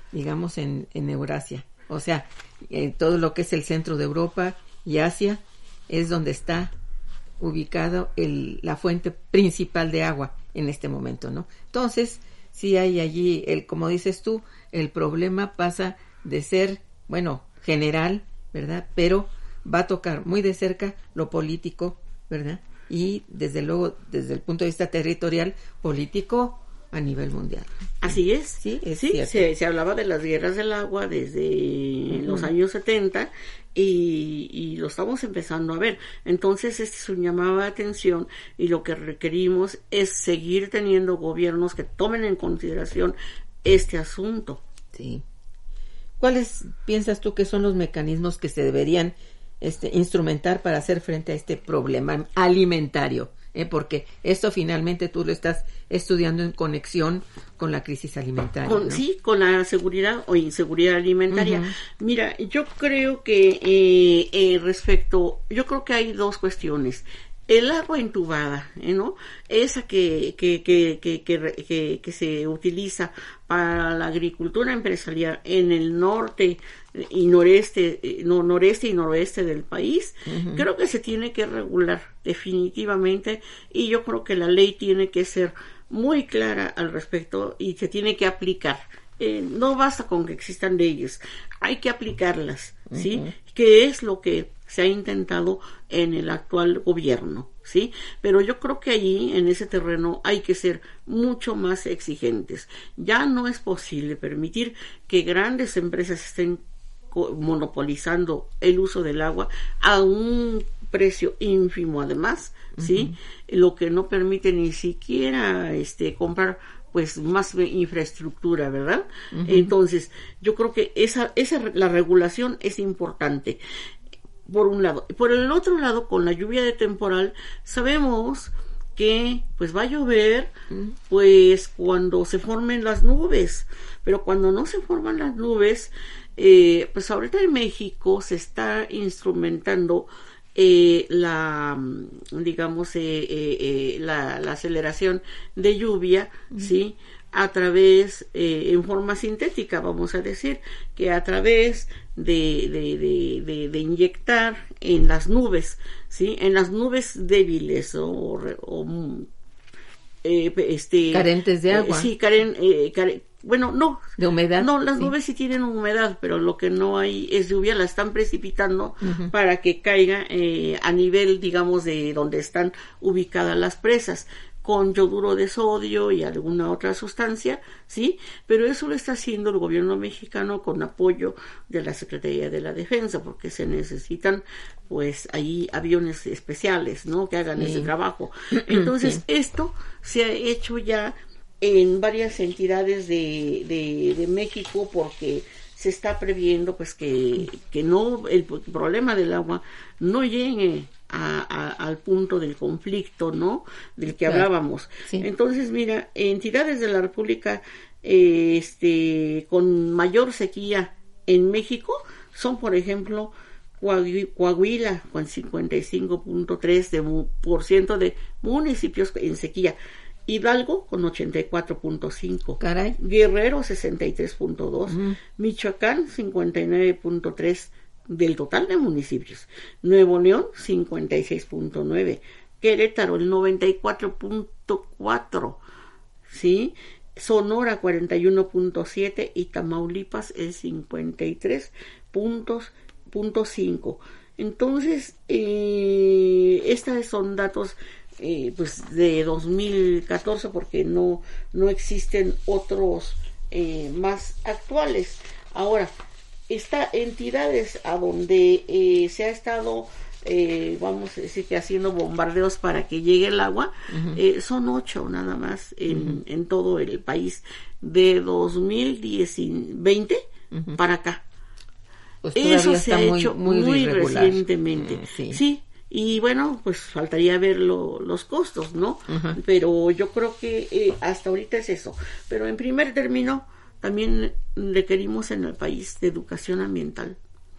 digamos, en, en Eurasia. O sea, eh, todo lo que es el centro de Europa y Asia es donde está ubicado el, la fuente principal de agua en este momento, ¿no? Entonces, sí hay allí, el, como dices tú, el problema pasa de ser, bueno, general, ¿verdad? Pero va a tocar muy de cerca lo político, ¿verdad? Y desde luego, desde el punto de vista territorial, político a nivel mundial. Así es. Sí, es sí se, se hablaba de las guerras del agua desde uh-huh. los años setenta y, y lo estamos empezando a ver. Entonces, este es un llamado de atención y lo que requerimos es seguir teniendo gobiernos que tomen en consideración este asunto. Sí. ¿Cuáles piensas tú que son los mecanismos que se deberían este, instrumentar para hacer frente a este problema alimentario? ¿Eh? Porque esto finalmente tú lo estás estudiando en conexión con la crisis alimentaria. Con, ¿no? Sí, con la seguridad o inseguridad alimentaria. Uh-huh. Mira, yo creo que eh, eh, respecto, yo creo que hay dos cuestiones. El agua entubada, ¿eh, ¿no? Esa que que, que, que, que, que, que se utiliza para la agricultura empresarial en el norte y noreste, no, noreste y noroeste del país, uh-huh. creo que se tiene que regular definitivamente y yo creo que la ley tiene que ser muy clara al respecto y se tiene que aplicar. Eh, no basta con que existan leyes, hay que aplicarlas, ¿sí? Uh-huh. Que es lo que se ha intentado en el actual gobierno, ¿sí? Pero yo creo que allí, en ese terreno, hay que ser mucho más exigentes. Ya no es posible permitir que grandes empresas estén monopolizando el uso del agua a un precio ínfimo, además, ¿sí? Uh-huh. Lo que no permite ni siquiera este comprar pues más infraestructura, ¿verdad? Uh-huh. Entonces, yo creo que esa esa la regulación es importante. Por un lado. Por el otro lado, con la lluvia de temporal, sabemos que pues va a llover mm. pues cuando se formen las nubes, pero cuando no se forman las nubes, eh, pues ahorita en México se está instrumentando eh, la, digamos, eh, eh, eh, la, la aceleración de lluvia, mm. ¿sí? A través, eh, en forma sintética, vamos a decir, que a través de, de, de, de, de inyectar en las nubes, ¿sí? En las nubes débiles o, o eh, este carentes de agua. Eh, sí, caren, eh, care, bueno, no. ¿De humedad? No, las sí. nubes sí tienen humedad, pero lo que no hay es lluvia, la están precipitando uh-huh. para que caiga eh, a nivel, digamos, de donde están ubicadas las presas, con yoduro de sodio y alguna otra sustancia, ¿sí? Pero eso lo está haciendo el gobierno mexicano con apoyo de la Secretaría de la Defensa, porque se necesitan, pues, ahí aviones especiales, ¿no? Que hagan sí. ese trabajo. Entonces, sí. esto se ha hecho ya en varias entidades de, de, de México, porque se está previendo, pues, que, que no, el problema del agua no llegue A, a, al punto del conflicto, ¿no? Del que claro. hablábamos. Sí. Entonces, mira, entidades de la República eh, este, con mayor sequía en México son, por ejemplo, Coahuila, con cincuenta y cinco punto tres por ciento de municipios en sequía, Hidalgo con ochenta y cuatro punto cinco, Caray. Guerrero sesenta y tres punto dos, uh-huh. Michoacán cincuenta y nueve punto tres del total de municipios, Nuevo León cincuenta y seis punto nueve, Querétaro el noventa y cuatro punto cuatro, ¿sí? Sonora cuarenta y uno punto siete y Tamaulipas el cincuenta y tres punto cinco. Entonces, eh, estos son datos eh, pues de dos mil catorce, porque no, no existen otros eh, más actuales. Ahora, estas entidades a donde eh, se ha estado, eh, vamos a decir que haciendo bombardeos para que llegue el agua, uh-huh. eh, son ocho nada más en, uh-huh. en todo el país, de dos mil veinte uh-huh. para acá. Pues eso se ha muy, hecho muy, muy Uh, recientemente. sí. sí. Y bueno, pues faltaría ver lo, los costos, ¿no? Uh-huh. Pero yo creo que eh, hasta ahorita es eso. Pero en primer término, también requerimos en el país de educación ambiental.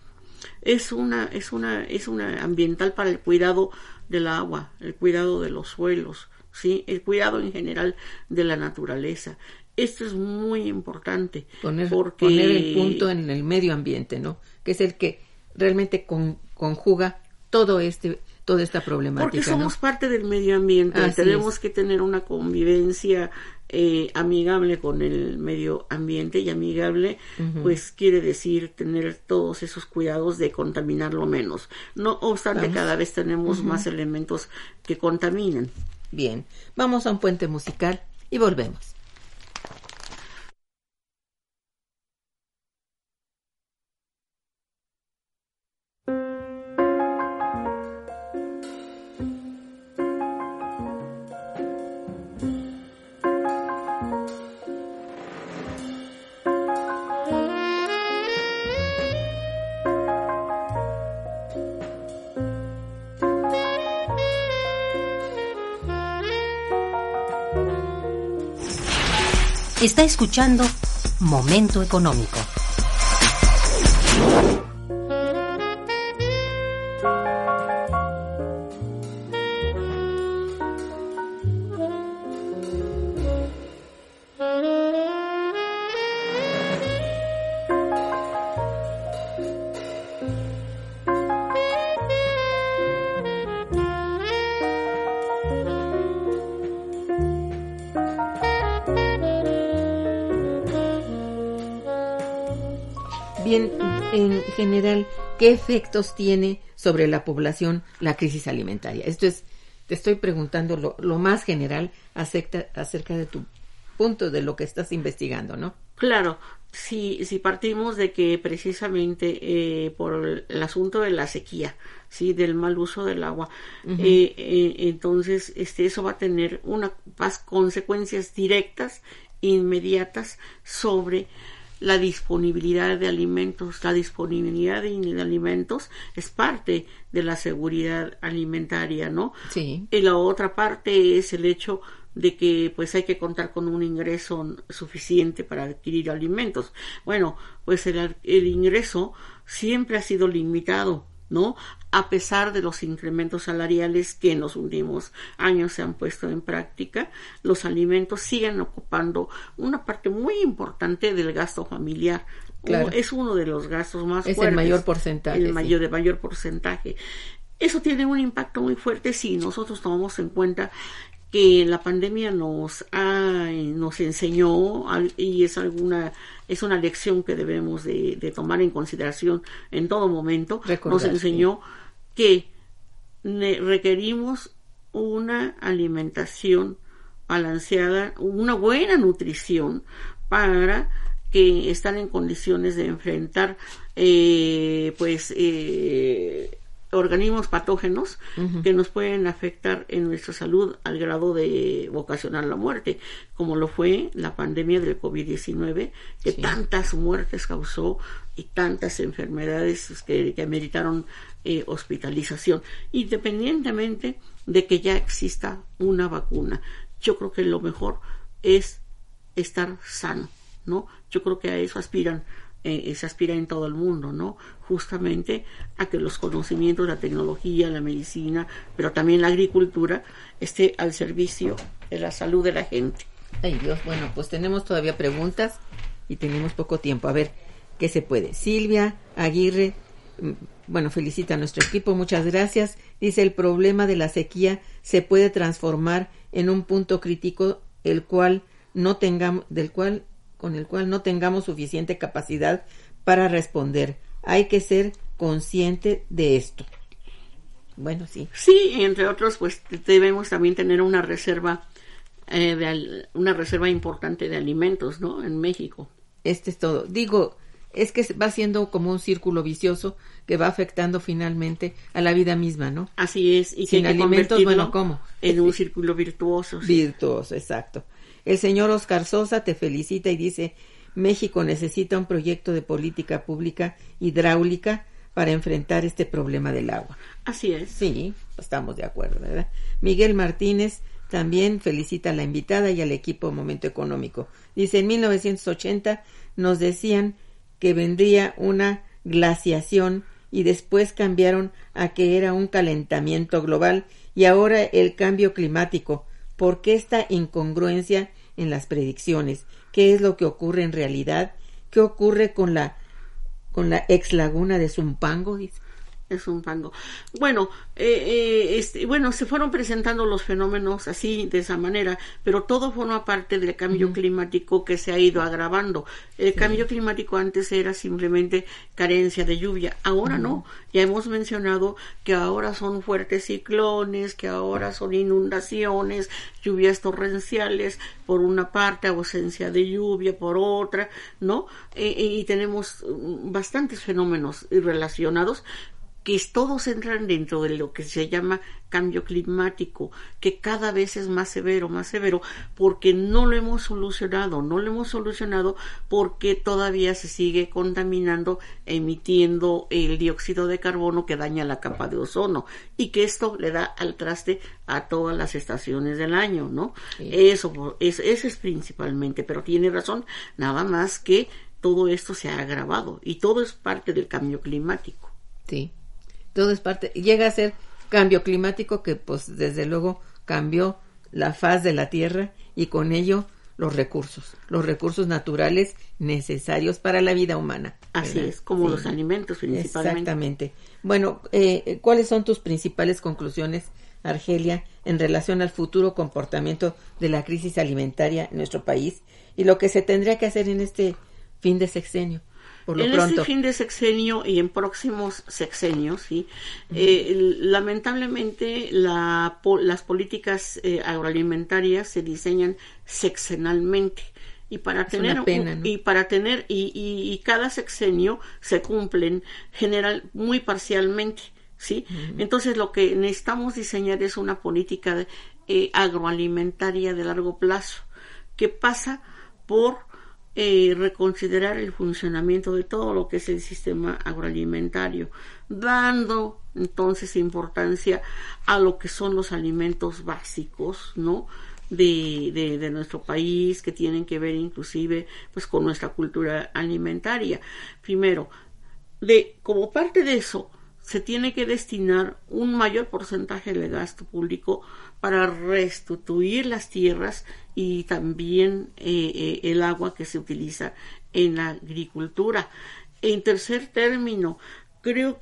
Es una, es una, es una ambiental para el cuidado del agua, el cuidado de los suelos, ¿sí? El cuidado en general de la naturaleza. Esto es muy importante. Poner, porque... poner el punto en el medio ambiente, ¿no? Que es el que realmente con, conjuga todo este toda esta problemática. Porque somos ¿no? parte del medio ambiente. Así Tenemos es. que tener una convivencia eh, amigable con el medio ambiente, y amigable uh-huh. pues quiere decir tener todos esos cuidados de contaminarlo menos. No obstante, vamos. Cada vez tenemos uh-huh. más elementos que contaminan. Bien, vamos a un puente musical y volvemos. Está escuchando Momento Económico. Bien, en general, ¿qué efectos tiene sobre la población la crisis alimentaria? Esto es, te estoy preguntando lo, lo más general acerca, acerca de tu punto, de lo que estás investigando, ¿no? Claro, si, si partimos de que precisamente eh, por el, el asunto de la sequía, sí, del mal uso del agua, uh-huh. eh, eh, entonces este, eso va a tener unas consecuencias directas, inmediatas sobre la disponibilidad de alimentos. La disponibilidad de, de alimentos es parte de la seguridad alimentaria, ¿no? Sí. Y la otra parte es el hecho de que pues hay que contar con un ingreso suficiente para adquirir alimentos. Bueno, pues el, el ingreso siempre ha sido limitado, ¿no? A pesar de los incrementos salariales que en los últimos años se han puesto en práctica, los alimentos siguen ocupando una parte muy importante del gasto familiar. Claro. Es uno de los gastos más es fuertes. El mayor porcentaje. El mayor, sí. de mayor porcentaje. Eso tiene un impacto muy fuerte si nosotros tomamos en cuenta que la pandemia nos ha, nos enseñó, y es alguna es una lección que debemos de, de tomar en consideración en todo momento. Recordar, nos enseñó sí. que requerimos una alimentación balanceada, una buena nutrición para que estar en condiciones de enfrentar eh, pues eh, organismos patógenos uh-huh. que nos pueden afectar en nuestra salud al grado de ocasionar la muerte, como lo fue la pandemia del covid diecinueve, que sí. tantas muertes causó y tantas enfermedades que, que ameritaron eh, hospitalización, independientemente de que ya exista una vacuna. Yo creo que lo mejor es estar sano, ¿no? Yo creo que a eso aspiran Eh, se aspira en todo el mundo, ¿no? Justamente a que los conocimientos, la tecnología, la medicina, pero también la agricultura esté al servicio de la salud de la gente. Ay Dios, bueno, pues tenemos todavía preguntas y tenemos poco tiempo. A ver, ¿qué se puede? Silvia Aguirre, bueno, felicita a nuestro equipo, muchas gracias. Dice, el problema de la sequía se puede transformar en un punto crítico el cual no tengamos, del cual con el cual no tengamos suficiente capacidad para responder. Hay que ser consciente de esto. Bueno, sí. Sí, entre otros, pues debemos también tener una reserva, eh, de, una reserva importante de alimentos, ¿no? En México. Este es todo. Digo, es que va siendo como un círculo vicioso que va afectando finalmente a la vida misma, ¿no? Así es. Y sin que hay que alimentos, bueno, ¿cómo? En sí. un círculo virtuoso. Sí. Virtuoso, exacto. El señor Oscar Sosa te felicita y dice, México necesita un proyecto de política pública hidráulica para enfrentar este problema del agua. Así es. Sí, estamos de acuerdo, ¿verdad? Miguel Martínez también felicita a la invitada y al equipo Momento Económico. Dice, en mil novecientos ochenta nos decían que vendría una glaciación y después cambiaron a que era un calentamiento global y ahora el cambio climático. ¿Por qué esta incongruencia en las predicciones. ¿Qué es lo que ocurre en realidad? ¿Qué ocurre con la con la ex laguna de Zumpango? Dice. Es un pango. Bueno, eh, eh, este, bueno, se fueron presentando los fenómenos así, de esa manera, pero todo forma parte del cambio uh-huh. climático que se ha ido agravando. El sí. cambio climático antes era simplemente carencia de lluvia, ahora uh-huh. no. Ya hemos mencionado que ahora son fuertes ciclones, que ahora son inundaciones, lluvias torrenciales, por una parte, ausencia de lluvia, por otra, ¿no? Eh, y tenemos bastantes fenómenos relacionados que todos entran dentro de lo que se llama cambio climático, que cada vez es más severo, más severo, porque no lo hemos solucionado, no lo hemos solucionado porque todavía se sigue contaminando, emitiendo el dióxido de carbono que daña la capa de ozono, y que esto le da al traste a todas las estaciones del año, ¿no? Sí. Eso, eso, eso es principalmente, pero tiene razón, nada más que todo esto se ha agravado, y todo es parte del cambio climático. Sí. Todo es parte, llega a ser cambio climático que pues desde luego cambió la faz de la Tierra y con ello los recursos, los recursos naturales necesarios para la vida humana. Así ¿verdad? es, como sí. los alimentos principalmente. Exactamente. Bueno, eh, ¿cuáles son tus principales conclusiones, Argelia, en relación al futuro comportamiento de la crisis alimentaria en nuestro país y lo que se tendría que hacer en este fin de sexenio? Por lo en pronto. este fin de sexenio y en próximos sexenios, sí, uh-huh. eh, lamentablemente la, po, las políticas eh, agroalimentarias se diseñan sexenalmente y para es tener una pena, un, ¿no? y para tener y, y, y cada sexenio se cumplen general muy parcialmente, sí. Uh-huh. Entonces lo que necesitamos diseñar es una política de, eh, agroalimentaria de largo plazo que pasa por Eh, reconsiderar el funcionamiento de todo lo que es el sistema agroalimentario, dando entonces importancia a lo que son los alimentos básicos, ¿no? De, de, de nuestro país, que tienen que ver inclusive pues con nuestra cultura alimentaria. Primero, de como parte de eso, se tiene que destinar un mayor porcentaje de gasto público para restituir las tierras y también eh, eh, el agua que se utiliza en la agricultura. En tercer término, creo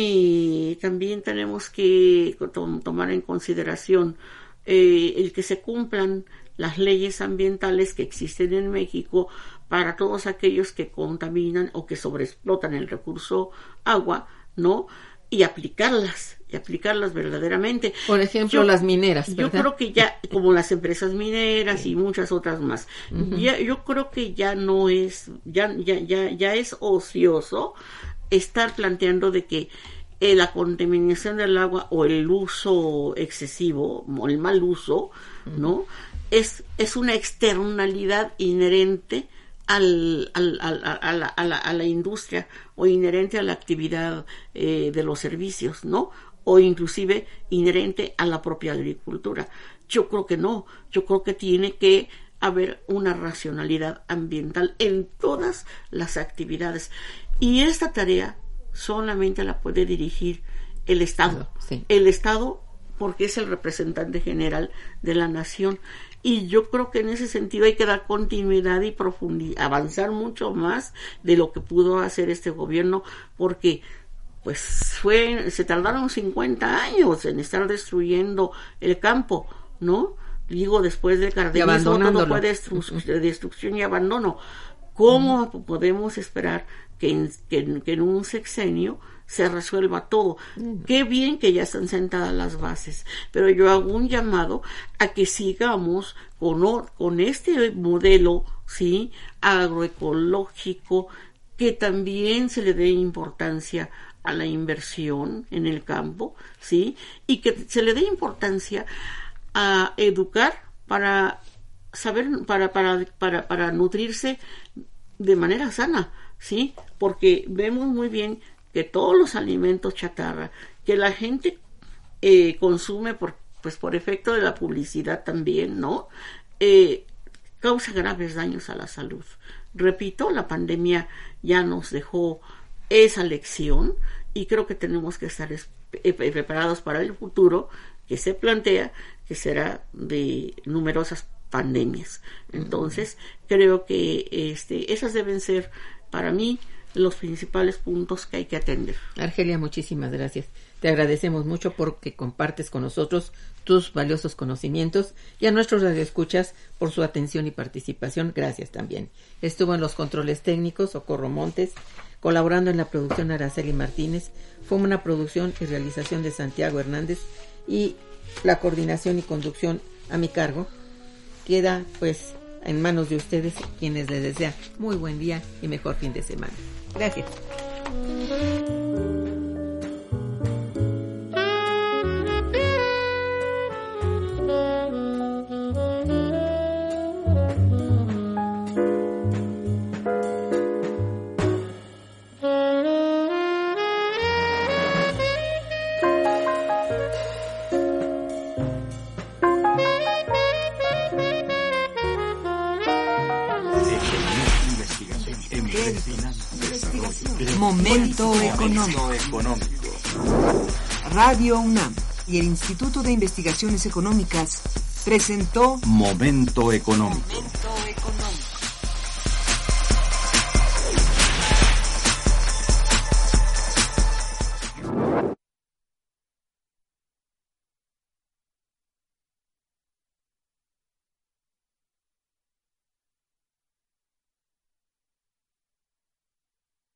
que también tenemos que to- tomar en consideración eh, el que se cumplan las leyes ambientales que existen en México para todos aquellos que contaminan o que sobreexplotan el recurso agua, ¿no? Y aplicarlas, y aplicarlas verdaderamente. Por ejemplo, yo, las mineras, ¿verdad? Yo creo que ya, como las empresas mineras sí. y muchas otras más, uh-huh. ya, yo creo que ya no es, ya, ya, ya, ya es ocioso estar planteando de que eh, la contaminación del agua o el uso excesivo, o el mal uso, uh-huh. ¿no? Es, es una externalidad inherente Al, al, al, a, la, a, la, a la industria o inherente a la actividad eh, de los servicios, ¿no? O inclusive inherente a la propia agricultura. Yo creo que no, yo creo que tiene que haber una racionalidad ambiental en todas las actividades. Y esta tarea solamente la puede dirigir el Estado. Sí. El Estado porque es el representante general de la nación. Y yo creo que en ese sentido hay que dar continuidad y profundizar, avanzar mucho más de lo que pudo hacer este gobierno, porque pues fue, se tardaron cincuenta años en estar destruyendo el campo, ¿no? Digo, después del cardenismo todo fue destru- destrucción y abandono. ¿Cómo uh-huh. podemos esperar que en, que, que en un sexenio se resuelva todo? Uh-huh. Qué bien que ya están sentadas las bases, pero yo hago un llamado a que sigamos con, con este modelo, ¿sí? Agroecológico, que también se le dé importancia a la inversión en el campo, ¿sí? Y que se le dé importancia a educar para saber, para, para, para, para nutrirse de manera sana, ¿sí? Porque vemos muy bien que todos los alimentos chatarra que la gente eh, consume por, pues por efecto de la publicidad también, ¿no? Eh, causa graves daños a la salud. Repito, la pandemia ya nos dejó esa lección y creo que tenemos que estar es, eh, preparados para el futuro que se plantea, que será de numerosas pandemias. Entonces, creo que este, esas deben ser, para mí, los principales puntos que hay que atender. Argelia, muchísimas gracias. Te agradecemos mucho porque compartes con nosotros tus valiosos conocimientos, y a nuestros radioescuchas por su atención y participación. Gracias también. Estuvo en los controles técnicos Socorro Montes, colaborando en la producción Araceli Martínez. Fue una producción y realización de Santiago Hernández, y la coordinación y conducción a mi cargo queda pues en manos de ustedes, quienes les desean muy buen día y mejor fin de semana. Gracias. Momento económico. Radio UNAM y el Instituto de Investigaciones Económicas presentó Momento económico. Momento económico.